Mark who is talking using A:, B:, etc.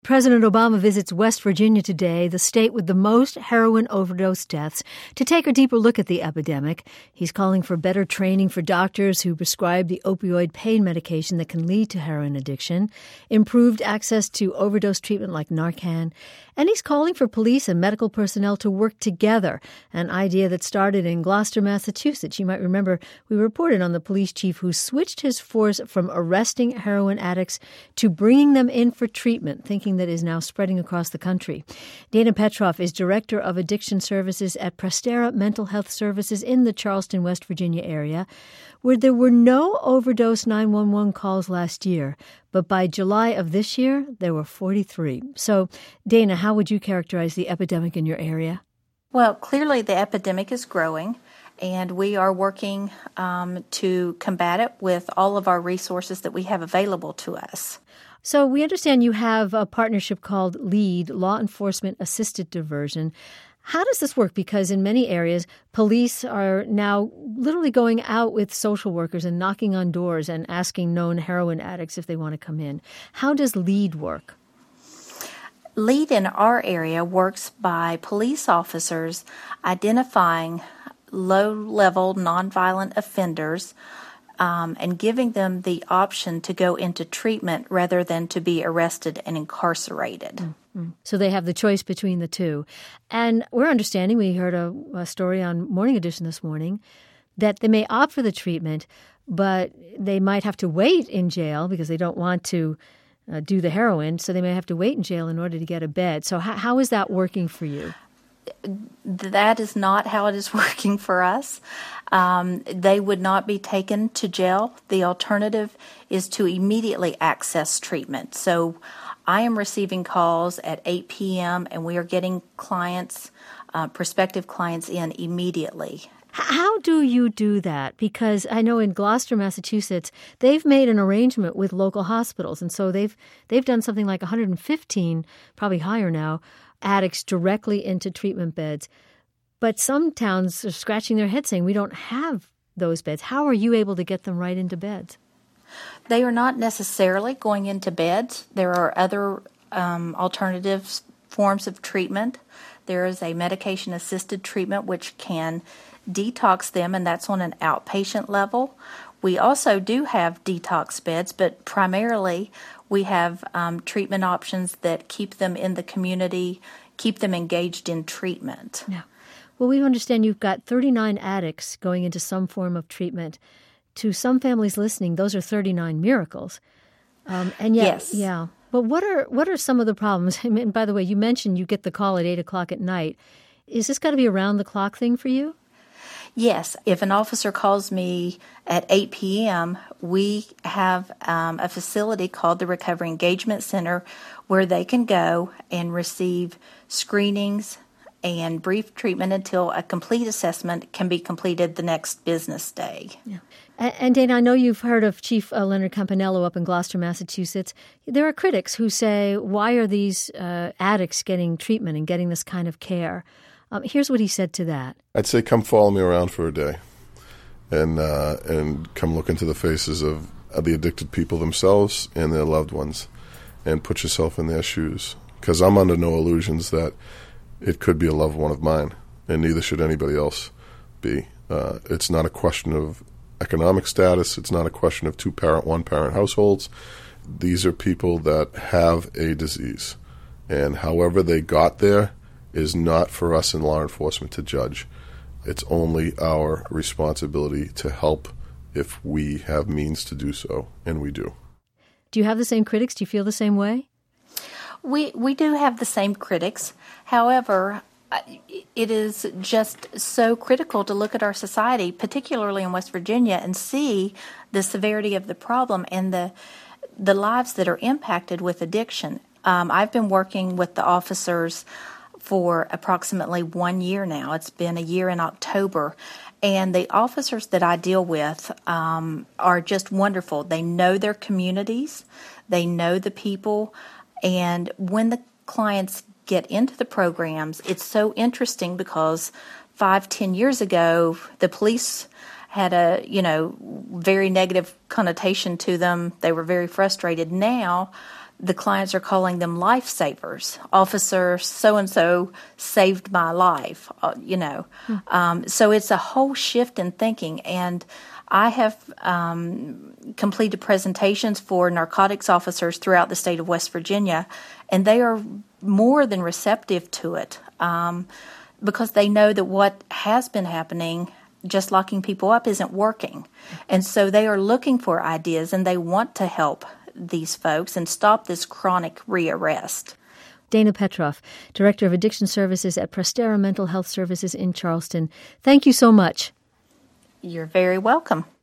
A: President Obama visits West Virginia today, the state with the most heroin overdose deaths, to take a deeper look at the epidemic. He's calling for better training for doctors who prescribe the opioid pain medication that can lead to heroin addiction, improved access to overdose treatment like Narcan, and he's calling for police and medical personnel to work together, an idea that started in Gloucester, Massachusetts. You might remember we reported on the police chief who switched his force from arresting heroin addicts to bringing them in for treatment, thinking that is now spreading across the country. Dana Petroff is Director of Addiction Services at Prestera Mental Health Services in the Charleston, West Virginia area, where there were no overdose 911 calls last year. But by July of this year, there were 43. So, Dana, how would you characterize the epidemic in your area?
B: Well, clearly the epidemic is growing, and we are working to combat it with all of our resources that we have available to us.
A: So we understand you have a partnership called LEAD, Law Enforcement Assisted Diversion. How does this work? Because in many areas, police are now literally going out with social workers and knocking on doors and asking known heroin addicts if they want to come in. How does LEAD work?
B: LEAD in our area works by police officers identifying low-level nonviolent offenders and giving them the option to go into treatment rather than to be arrested and incarcerated.
A: Mm-hmm. So they have the choice between the two. And we're understanding, we heard a story on Morning Edition this morning, that they may opt for the treatment, but they might have to wait in jail because they don't want to do the heroin, so they may have to wait in jail in order to get a bed. So how is that working for you?
B: That is not how it is working for us. They would not be taken to jail. The alternative is to immediately access treatment. So I am receiving calls at 8 p.m. and we are getting clients, prospective clients in immediately.
A: How do you do that? Because I know in Gloucester, Massachusetts, they've made an arrangement with local hospitals, and so they've done something like 115, probably higher now, addicts directly into treatment beds. But some towns are scratching their heads saying, we don't have those beds. How are you able to get them right into beds?
B: They are not necessarily going into beds. There are other alternative forms of treatment. There is a medication-assisted treatment which can detox them, and that's on an outpatient level. We also do have detox beds, but primarily we have treatment options that keep them in the community, keep them engaged in treatment.
A: Yeah. Well, we understand you've got 39 addicts going into some form of treatment. To some families listening, those are 39 miracles. And yet,
B: yes.
A: Yeah. But what are some of the problems? I mean, by the way, you mentioned you get the call at 8 o'clock at night. Is this got to be a round-the-clock thing for you?
B: Yes. If an officer calls me at 8 p.m., we have a facility called the Recovery Engagement Center where they can go and receive screenings and brief treatment until a complete assessment can be completed the next business day.
A: Yeah. And Dana, I know you've heard of Chief Leonard Campanello up in Gloucester, Massachusetts. There are critics who say, why are these addicts getting treatment and getting this kind of care? Here's what he said to that.
C: I'd say come follow me around for a day and come look into the faces of the addicted people themselves and their loved ones and put yourself in their shoes. Because I'm under no illusions that it could be a loved one of mine, and neither should anybody else be. It's not a question of economic status. It's not a question of two-parent, one-parent households. These are people that have a disease, and however they got there is not for us in law enforcement to judge. It's only our responsibility to help if we have means to do so, and we do.
A: Do you have the same critics? Do you feel the same way?
B: We do have the same critics. However, it is just so critical to look at our society, particularly in West Virginia, and see the severity of the problem and the lives that are impacted with addiction. I've been working with the officers for approximately 1 year now. It's been a year in October. And the officers that I deal with are just wonderful. They know their communities. They know the people. And when the clients get into the programs, it's so interesting because 5-10 years ago, the police had a, very negative connotation to them. They were very frustrated. Now, the clients are calling them lifesavers. Officer so-and-so saved my life, So it's a whole shift in thinking. And I have completed presentations for narcotics officers throughout the state of West Virginia, and they are more than receptive to it because they know that what has been happening, just locking people up, isn't working. And so they are looking for ideas, and they want to help these folks and stop this chronic rearrest.
A: Dana Petroff, Director of Addiction Services at Prestera Mental Health Services in Charleston. Thank you so much.
B: You're very welcome.